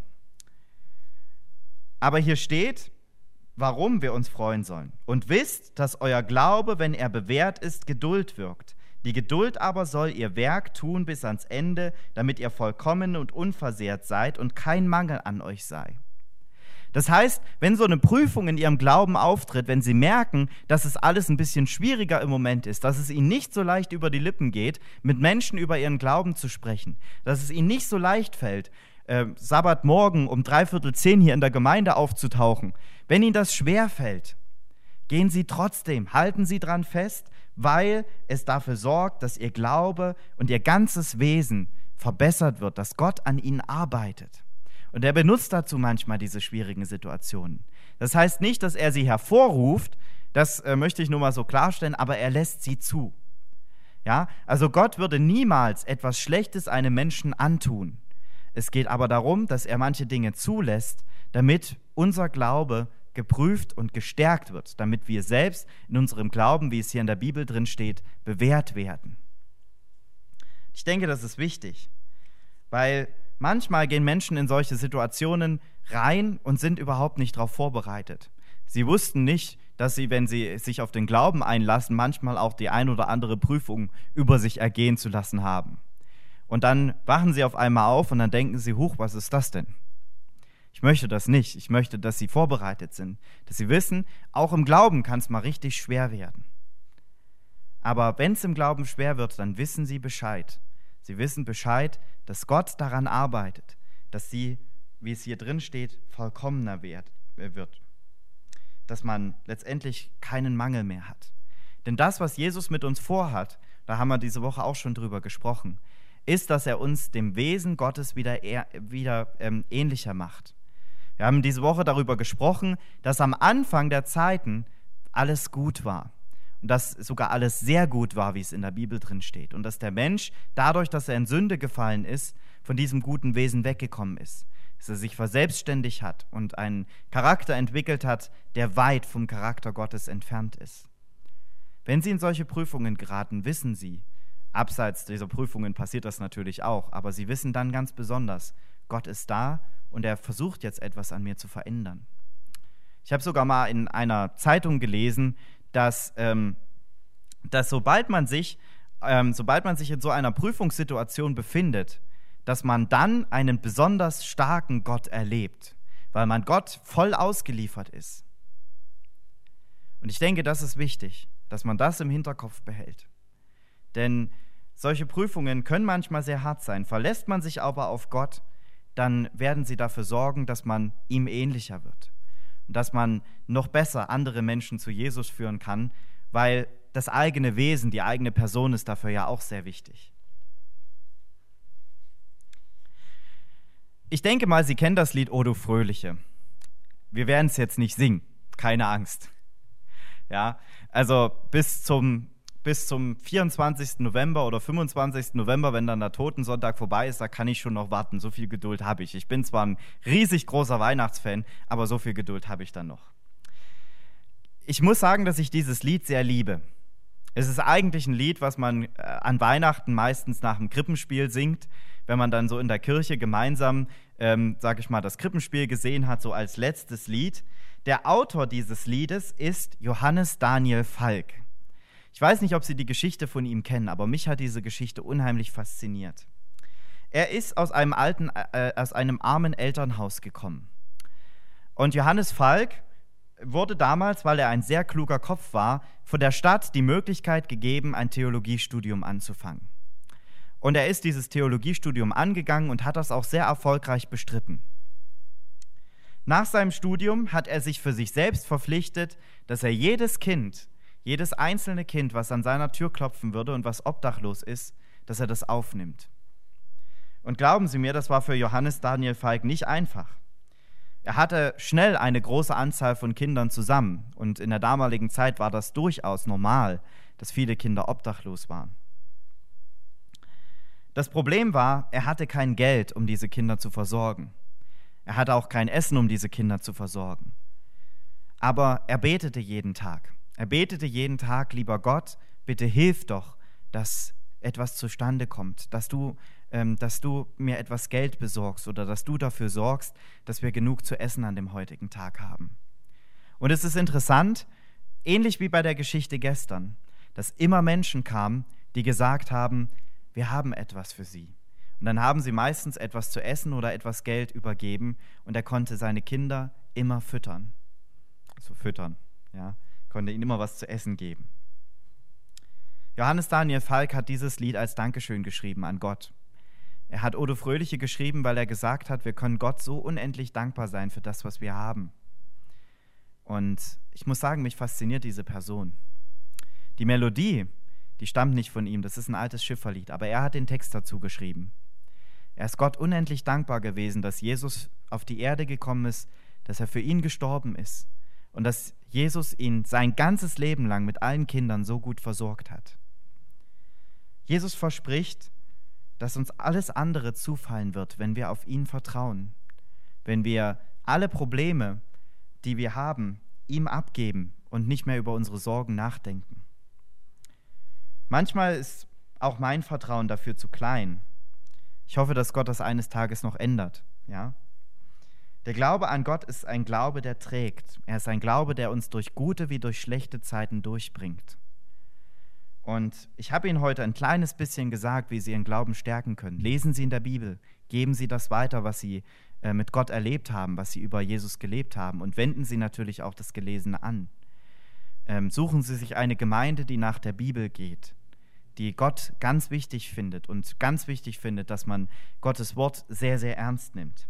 Aber hier steht, warum wir uns freuen sollen. Und wisst, dass euer Glaube, wenn er bewährt ist, Geduld wirkt. Die Geduld aber soll ihr Werk tun bis ans Ende, damit ihr vollkommen und unversehrt seid und kein Mangel an euch sei. Das heißt, wenn so eine Prüfung in ihrem Glauben auftritt, wenn sie merken, dass es alles ein bisschen schwieriger im Moment ist, dass es ihnen nicht so leicht über die Lippen geht, mit Menschen über ihren Glauben zu sprechen, dass es ihnen nicht so leicht fällt, äh, Sabbatmorgen um dreiviertel zehn hier in der Gemeinde aufzutauchen, wenn ihnen das schwer fällt, gehen sie trotzdem, halten sie dran fest, weil es dafür sorgt, dass ihr Glaube und ihr ganzes Wesen verbessert wird, dass Gott an ihnen arbeitet. Und er benutzt dazu manchmal diese schwierigen Situationen. Das heißt nicht, dass er sie hervorruft, das äh, möchte ich nur mal so klarstellen, aber er lässt sie zu. Ja, also Gott würde niemals etwas Schlechtes einem Menschen antun. Es geht aber darum, dass er manche Dinge zulässt, damit unser Glaube geprüft und gestärkt wird, damit wir selbst in unserem Glauben, wie es hier in der Bibel drin steht, bewährt werden. Ich denke, das ist wichtig, weil manchmal gehen Menschen in solche Situationen rein und sind überhaupt nicht darauf vorbereitet. Sie wussten nicht, dass sie, wenn sie sich auf den Glauben einlassen, manchmal auch die ein oder andere Prüfung über sich ergehen zu lassen haben. Und dann wachen sie auf einmal auf und dann denken sie, huch, was ist das denn? Ich möchte das nicht. Ich möchte, dass sie vorbereitet sind, dass sie wissen, auch im Glauben kann es mal richtig schwer werden. Aber wenn es im Glauben schwer wird, dann wissen sie Bescheid. Sie wissen Bescheid, dass Gott daran arbeitet, dass sie, wie es hier drin steht, vollkommener wird, dass man letztendlich keinen Mangel mehr hat. Denn das, was Jesus mit uns vorhat, da haben wir diese Woche auch schon drüber gesprochen, ist, dass er uns dem Wesen Gottes wieder, eher, wieder ähm, ähnlicher macht. Wir haben diese Woche darüber gesprochen, dass am Anfang der Zeiten alles gut war. Und dass sogar alles sehr gut war, wie es in der Bibel drin steht. Und dass der Mensch, dadurch, dass er in Sünde gefallen ist, von diesem guten Wesen weggekommen ist. Dass er sich verselbstständigt hat und einen Charakter entwickelt hat, der weit vom Charakter Gottes entfernt ist. Wenn Sie in solche Prüfungen geraten, wissen Sie, abseits dieser Prüfungen passiert das natürlich auch, aber Sie wissen dann ganz besonders, Gott ist da und er versucht jetzt etwas an mir zu verändern. Ich habe sogar mal in einer Zeitung gelesen, dass, ähm, dass sobald man sich, ähm, sobald man sich in so einer Prüfungssituation befindet, dass man dann einen besonders starken Gott erlebt, weil man Gott voll ausgeliefert ist. Und ich denke, das ist wichtig, dass man das im Hinterkopf behält. Denn solche Prüfungen können manchmal sehr hart sein. Verlässt man sich aber auf Gott, dann werden sie dafür sorgen, dass man ihm ähnlicher wird. und dass man noch besser andere Menschen zu Jesus führen kann, weil das eigene Wesen, die eigene Person ist dafür ja auch sehr wichtig. Ich denke mal, Sie kennen das Lied O du Fröhliche. Wir werden es jetzt nicht singen, keine Angst. Ja, also bis zum, bis zum vierundzwanzigsten November oder fünfundzwanzigsten November, wenn dann der Totensonntag vorbei ist, da kann ich schon noch warten. So viel Geduld habe ich. Ich bin zwar ein riesig großer Weihnachtsfan, aber so viel Geduld habe ich dann noch. Ich muss sagen, dass ich dieses Lied sehr liebe. Es ist eigentlich ein Lied, was man äh, an Weihnachten meistens nach dem Krippenspiel singt, wenn man dann so in der Kirche gemeinsam, ähm, sag ich mal, das Krippenspiel gesehen hat, so als letztes Lied. Der Autor dieses Liedes ist Johannes Daniel Falk. Ich weiß nicht, ob Sie die Geschichte von ihm kennen, aber mich hat diese Geschichte unheimlich fasziniert. Er ist aus einem alten, äh, aus einem armen Elternhaus gekommen. Und Johannes Falk wurde damals, weil er ein sehr kluger Kopf war, von der Stadt die Möglichkeit gegeben, ein Theologiestudium anzufangen. Und er ist dieses Theologiestudium angegangen und hat das auch sehr erfolgreich bestritten. Nach seinem Studium hat er sich für sich selbst verpflichtet, dass er jedes Kind, jedes einzelne Kind, was an seiner Tür klopfen würde und was obdachlos ist, dass er das aufnimmt. Und glauben Sie mir, das war für Johannes Daniel Falk nicht einfach. Er hatte schnell eine große Anzahl von Kindern zusammen und in der damaligen Zeit war das durchaus normal, dass viele Kinder obdachlos waren. Das Problem war, er hatte kein Geld, um diese Kinder zu versorgen. Er hatte auch kein Essen, um diese Kinder zu versorgen. Aber er betete jeden Tag. Er betete jeden Tag, lieber Gott, bitte hilf doch, dass etwas zustande kommt, dass du, ähm, dass du mir etwas Geld besorgst oder dass du dafür sorgst, dass wir genug zu essen an dem heutigen Tag haben. Und es ist interessant, ähnlich wie bei der Geschichte gestern, dass immer Menschen kamen, die gesagt haben, wir haben etwas für sie. Und dann haben sie meistens etwas zu essen oder etwas Geld übergeben und er konnte seine Kinder immer füttern. Also füttern, ja, konnte ihnen immer was zu essen geben. Johannes Daniel Falk hat dieses Lied als Dankeschön geschrieben an Gott. Er hat O du Fröhliche geschrieben, weil er gesagt hat, wir können Gott so unendlich dankbar sein für das, was wir haben. Und ich muss sagen, mich fasziniert diese Person. Die Melodie, die stammt nicht von ihm, das ist ein altes Schifferlied, aber er hat den Text dazu geschrieben. Er ist Gott unendlich dankbar gewesen, dass Jesus auf die Erde gekommen ist, dass er für ihn gestorben ist und dass Jesus ihn sein ganzes Leben lang mit allen Kindern so gut versorgt hat. Jesus verspricht, dass uns alles andere zufallen wird, wenn wir auf ihn vertrauen, wenn wir alle Probleme, die wir haben, ihm abgeben und nicht mehr über unsere Sorgen nachdenken. Manchmal ist auch mein Vertrauen dafür zu klein. Ich hoffe, dass Gott das eines Tages noch ändert. Ja? Der Glaube an Gott ist ein Glaube, der trägt. Er ist ein Glaube, der uns durch gute wie durch schlechte Zeiten durchbringt. Und ich habe Ihnen heute ein kleines bisschen gesagt, wie Sie Ihren Glauben stärken können. Lesen Sie in der Bibel, geben Sie das weiter, was Sie äh, mit Gott erlebt haben, was Sie über Jesus gelebt haben und wenden Sie natürlich auch das Gelesene an. Ähm, suchen Sie sich eine Gemeinde, die nach der Bibel geht, die Gott ganz wichtig findet und ganz wichtig findet, dass man Gottes Wort sehr, sehr ernst nimmt.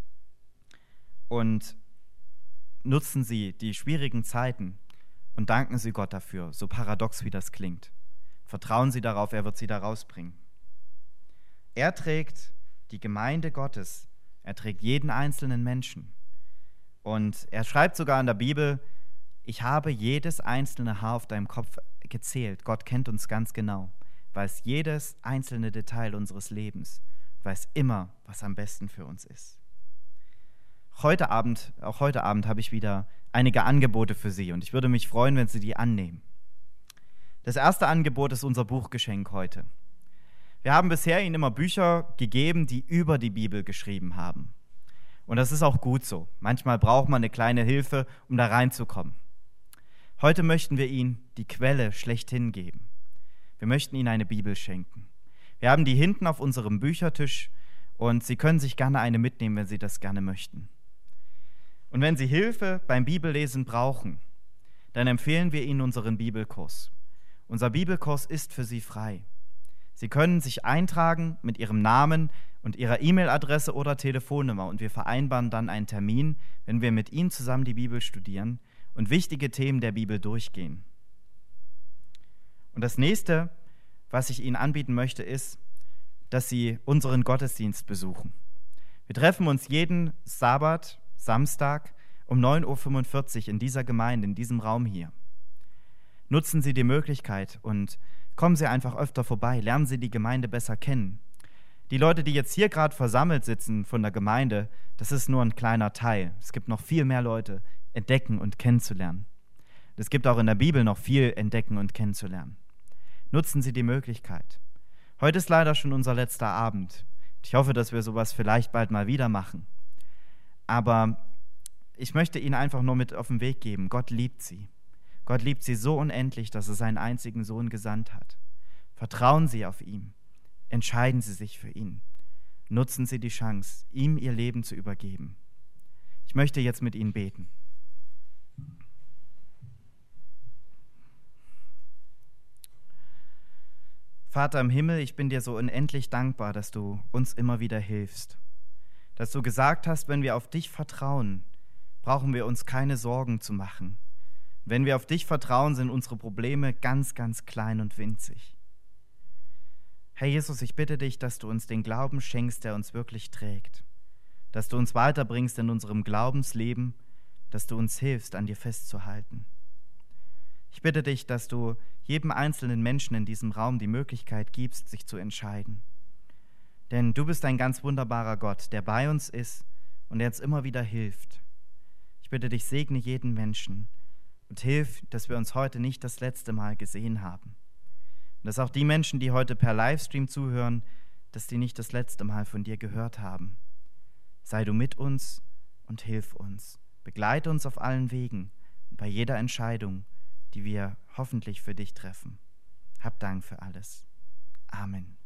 Und nutzen Sie die schwierigen Zeiten und danken Sie Gott dafür, so paradox wie das klingt. Vertrauen Sie darauf, er wird Sie da rausbringen. Er trägt die Gemeinde Gottes, er trägt jeden einzelnen Menschen. Und er schreibt sogar in der Bibel, ich habe jedes einzelne Haar auf deinem Kopf gezählt. Gott kennt uns ganz genau, weiß jedes einzelne Detail unseres Lebens, weiß immer, was am besten für uns ist. Heute Abend, auch heute Abend habe ich wieder einige Angebote für Sie und ich würde mich freuen, wenn Sie die annehmen. Das erste Angebot ist unser Buchgeschenk heute. Wir haben bisher Ihnen immer Bücher gegeben, die über die Bibel geschrieben haben. Und das ist auch gut so. Manchmal braucht man eine kleine Hilfe, um da reinzukommen. Heute möchten wir Ihnen die Quelle schlechthin geben. Wir möchten Ihnen eine Bibel schenken. Wir haben die hinten auf unserem Büchertisch und Sie können sich gerne eine mitnehmen, wenn Sie das gerne möchten. Und wenn Sie Hilfe beim Bibellesen brauchen, dann empfehlen wir Ihnen unseren Bibelkurs. Unser Bibelkurs ist für Sie frei. Sie können sich eintragen mit Ihrem Namen und Ihrer E-Mail-Adresse oder Telefonnummer und wir vereinbaren dann einen Termin, wenn wir mit Ihnen zusammen die Bibel studieren und wichtige Themen der Bibel durchgehen. Und das nächste, was ich Ihnen anbieten möchte, ist, dass Sie unseren Gottesdienst besuchen. Wir treffen uns jeden Sabbat, Samstag um neun Uhr fünfundvierzig in dieser Gemeinde, in diesem Raum hier. Nutzen Sie die Möglichkeit und kommen Sie einfach öfter vorbei, lernen Sie die Gemeinde besser kennen. Die Leute, die jetzt hier gerade versammelt sitzen von der Gemeinde, das ist nur ein kleiner Teil. Es gibt noch viel mehr Leute, entdecken und kennenzulernen. Es gibt auch in der Bibel noch viel entdecken und kennenzulernen. Nutzen Sie die Möglichkeit. Heute ist leider schon unser letzter Abend. Ich hoffe, dass wir sowas vielleicht bald mal wieder machen. Aber ich möchte Ihnen einfach nur mit auf den Weg geben, Gott liebt Sie. Gott liebt Sie so unendlich, dass er seinen einzigen Sohn gesandt hat. Vertrauen Sie auf ihn. Entscheiden Sie sich für ihn. Nutzen Sie die Chance, ihm Ihr Leben zu übergeben. Ich möchte jetzt mit Ihnen beten. Vater im Himmel, ich bin dir so unendlich dankbar, dass du uns immer wieder hilfst. Dass du gesagt hast, wenn wir auf dich vertrauen, brauchen wir uns keine Sorgen zu machen. Wenn wir auf dich vertrauen, sind unsere Probleme ganz, ganz klein und winzig. Herr Jesus, ich bitte dich, dass du uns den Glauben schenkst, der uns wirklich trägt. Dass du uns weiterbringst in unserem Glaubensleben, dass du uns hilfst, an dir festzuhalten. Ich bitte dich, dass du jedem einzelnen Menschen in diesem Raum die Möglichkeit gibst, sich zu entscheiden. Denn du bist ein ganz wunderbarer Gott, der bei uns ist und der uns immer wieder hilft. Ich bitte dich, segne jeden Menschen und hilf, dass wir uns heute nicht das letzte Mal gesehen haben. Und dass auch die Menschen, die heute per Livestream zuhören, dass die nicht das letzte Mal von dir gehört haben. Sei du mit uns und hilf uns. Begleite uns auf allen Wegen und bei jeder Entscheidung, die wir hoffentlich für dich treffen. Hab Dank für alles. Amen.